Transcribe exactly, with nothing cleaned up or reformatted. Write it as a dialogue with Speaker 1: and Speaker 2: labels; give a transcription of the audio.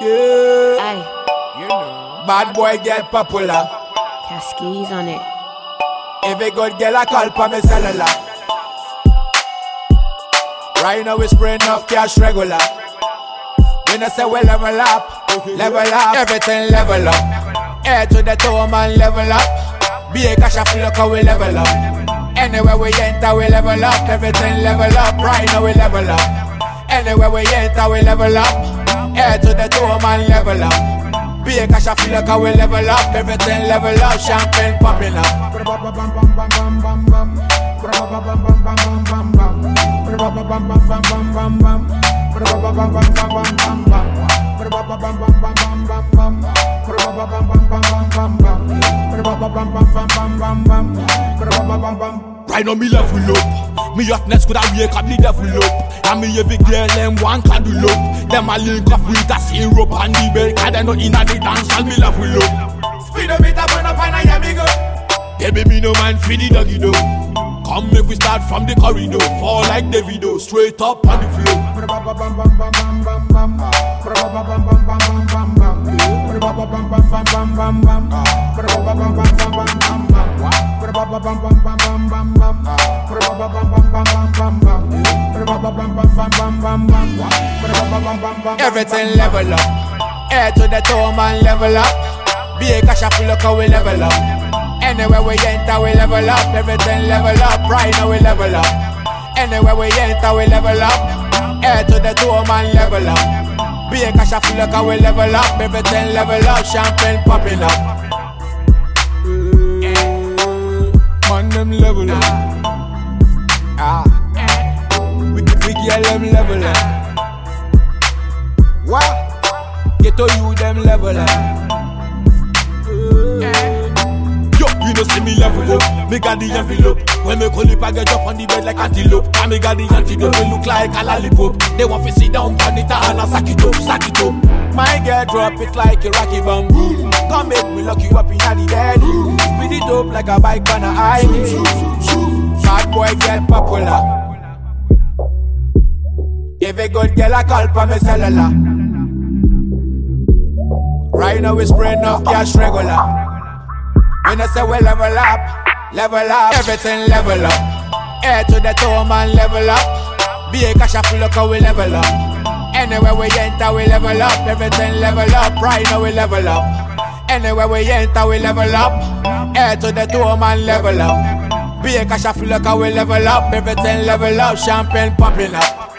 Speaker 1: Yeah.
Speaker 2: Aye.
Speaker 1: You know. Bad boy get popular.
Speaker 2: Cascades on it.
Speaker 1: Every good girl I call pa me cellular. Right now we spray enough cash regular. When I say we level up, level up, everything level up. Head to the toe man level up. Be a cash a flow cause we level up. Anywhere we enter we level up, everything level up. Right now we level up. Anywhere we enter we level up. Head to the toe man level up. Be a cash a flow cause we level up, everything level up. Champagne popping up.
Speaker 3: Right now me level up. Me hotness could have wake up the devil up. And me every girl them one cuddle up. Them a link up with a syrup and the bell. Cause they not inna the dance and me level up.
Speaker 1: Speed up it up and up and I am me go.
Speaker 3: Baby me no man for the doggy though. Come make we start from the corridor. Fall like Davido, straight up on the floor.
Speaker 1: Everything level up. Head to the toe man level up. Be a cash a full cause we level up. Anywhere we enter we level up. Everything level up. Right now we level up. Anywhere we enter we level up. Head to the toe man level up. Be a cash a full cause we level up. Everything level up. Champagne popping up.
Speaker 3: Man them level up.
Speaker 1: Ah, we we get them level up. What? Get to you them level up.
Speaker 3: Yo, you know see me level up. Me got the envelope. When me call it, I get up on the bed like antelope. And me got the antidote. Me look like a lollipop. They want to sit down on it and I sack it up, sack it up.
Speaker 1: My girl drop it like a rocky bomb. Come make me lock you up in the bed. Speed it up like a bike on a highway. Bad boy get popular. Every good girl I call pa me cellular. Right now we spray enough cash regular. When I say we level up, level up, everything level up. Head to the toe man level up. Be a cash a full cause we level up. Anywhere we enter we level up, everything level up. Right now we level up. Anywhere we enter we level up. Head to the toe man level up. Be a cash a full cause we level up, everything level up. Champagne popping up.